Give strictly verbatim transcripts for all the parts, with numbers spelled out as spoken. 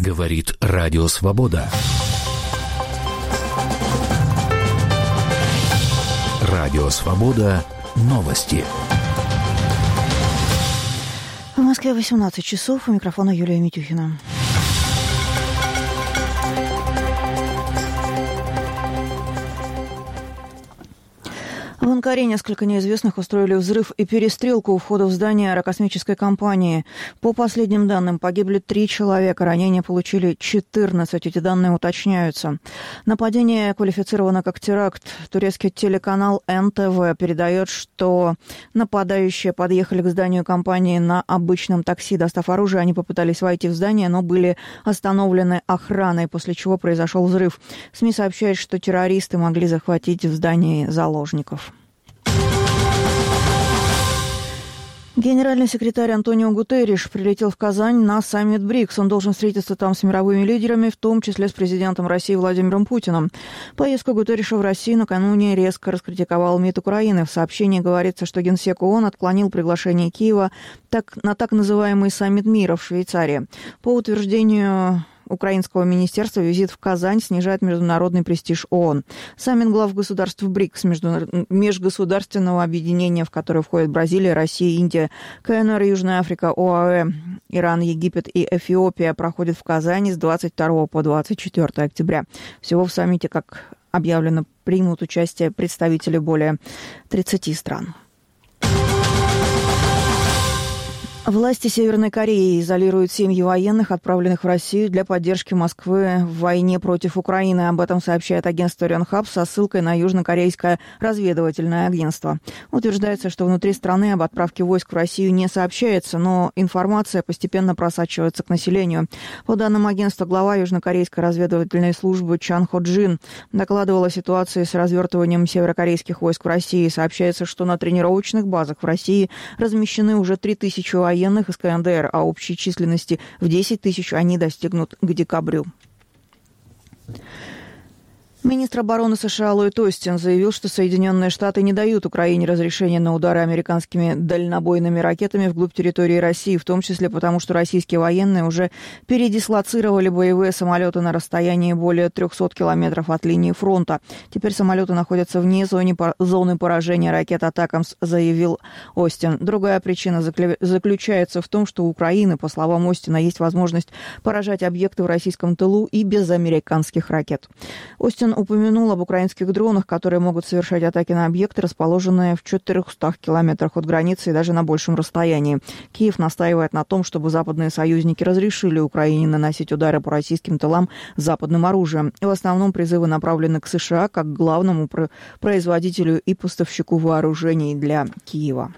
Говорит Радио Свобода. Радио Свобода. Новости. В Москве восемнадцать часов. У микрофона Юлия Митюхина. В Анкаре несколько неизвестных устроили взрыв и перестрелку у входа в здание аэрокосмической компании. По последним данным, погибли три человека, ранения получили четырнадцать. Эти данные уточняются. Нападение квалифицировано как теракт. Турецкий телеканал эн тэ вэ передает, что нападающие подъехали к зданию компании на обычном такси. Достав оружие, они попытались войти в здание, но были остановлены охраной, после чего произошел взрыв. СМИ сообщают, что террористы могли захватить в здании заложников. Генеральный секретарь Антонио Гутерриш прилетел в Казань на саммит БРИКС. Он должен встретиться там с мировыми лидерами, в том числе с президентом России Владимиром Путиным. Поездку Гутерриша в Россию накануне резко раскритиковал МИД Украины. В сообщении говорится, что генсек ООН отклонил приглашение Киева так, на так называемый саммит мира в Швейцарии. По утверждению Украинского министерства, визит в Казань снижает международный престиж ООН. Саммит глав государств БРИКС, межгосударственного объединения, в которое входят Бразилия, Россия, Индия, КНР, Южная Африка, ОАЭ, Иран, Египет и Эфиопия, проходит в Казани с двадцать второго по двадцать четвёртое октября. Всего в саммите, как объявлено, примут участие представители более тридцати стран. Власти Северной Кореи изолируют семьи военных, отправленных в Россию для поддержки Москвы в войне против Украины. Об этом сообщает агентство Рёнхап со ссылкой на южнокорейское разведывательное агентство. Утверждается, что внутри страны об отправке войск в Россию не сообщается, но информация постепенно просачивается к населению. По данным агентства, глава южнокорейской разведывательной службы Чан Хо Джин докладывала о ситуации с развертыванием северокорейских войск в России. Сообщается, что на тренировочных базах в России размещены уже три тысячи военных военных из ка эн дэ эр, а общей численности в десять тысяч они достигнут к декабрю. Министр обороны США Ллойд Остин заявил, что Соединенные Штаты не дают Украине разрешения на удары американскими дальнобойными ракетами вглубь территории России, в том числе потому, что российские военные уже передислоцировали боевые самолеты на расстоянии более трехсот километров от линии фронта. Теперь самолеты находятся вне зоны, зоны поражения ракет «Атакамс», заявил Остин. Другая причина заключается в том, что у Украины, по словам Остина, есть возможность поражать объекты в российском тылу и без американских ракет. Остин упомянул об украинских дронах, которые могут совершать атаки на объекты, расположенные в четырехстах километрах от границы и даже на большем расстоянии. Киев настаивает на том, чтобы западные союзники разрешили Украине наносить удары по российским тылам западным оружием. И в основном призывы направлены к США как к главному производителю и поставщику вооружений для Киева.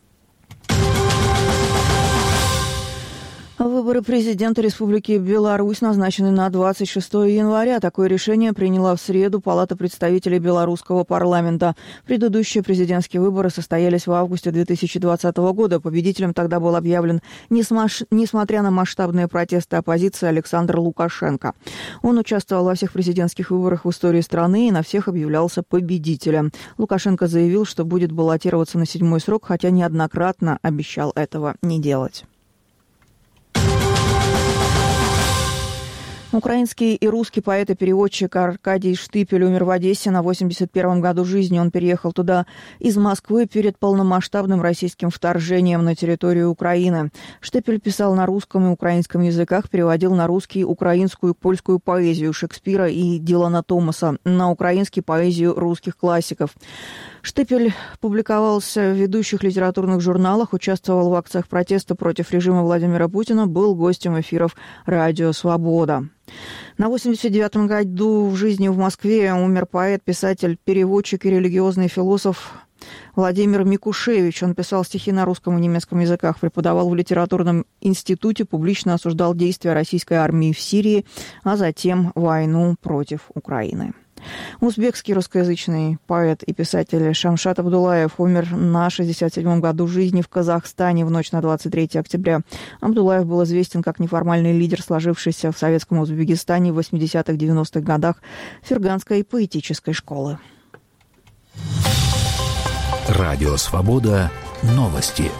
Выборы президента Республики Беларусь назначены на двадцать шестого января. Такое решение приняла в среду Палата представителей белорусского парламента. Предыдущие президентские выборы состоялись в августе две тысячи двадцатого года. Победителем тогда был объявлен, несмотря на масштабные протесты оппозиции, Александр Лукашенко. Он участвовал во всех президентских выборах в истории страны и на всех объявлялся победителем. Лукашенко заявил, что будет баллотироваться на седьмой срок, хотя неоднократно обещал этого не делать. Украинский и русский поэт и переводчик Аркадий Штыпель умер в Одессе на восемьдесят первом году жизни. Он переехал туда из Москвы перед полномасштабным российским вторжением на территорию Украины. Штыпель писал на русском и украинском языках, переводил на русский украинскую и польскую поэзию Шекспира и Дилана Томаса, на украинский поэзию русских классиков. Штыпель публиковался в ведущих литературных журналах, участвовал в акциях протеста против режима Владимира Путина, был гостем эфиров «Радио Свобода». На восемьдесят девятом году в жизни в Москве умер поэт, писатель, переводчик и религиозный философ Владимир Микушевич. Он писал стихи на русском и немецком языках, преподавал в литературном институте, публично осуждал действия российской армии в Сирии, а затем войну против Украины. Узбекский русскоязычный поэт и писатель Шамшат Абдулаев умер на шестьдесят седьмом году жизни в Казахстане в ночь на двадцать третье октября. Абдулаев был известен как неформальный лидер, сложившийся в советском Узбекистане в восьмидесятых-девяностых годах ферганской поэтической школы. Радио Свобода. Новости.